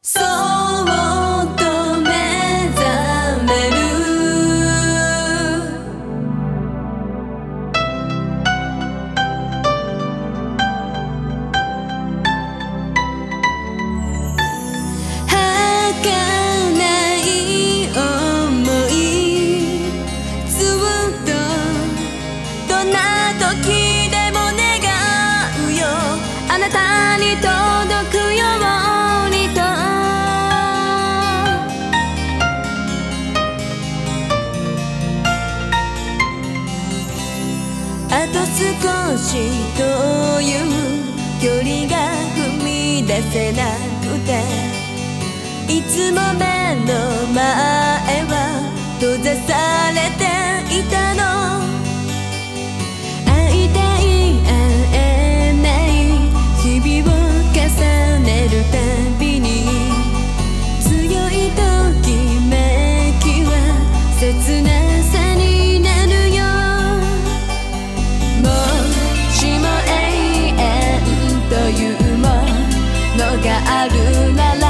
そっと目覚める儚い想いずっとどんな時でも願うよあなたに届くようにとあと少しという距離が踏み出せなくていつも目の前は閉ざされていたの会いたい会えない日々を重ねるたびに強いときめきは切なさになるよもしも永遠というものがあるなら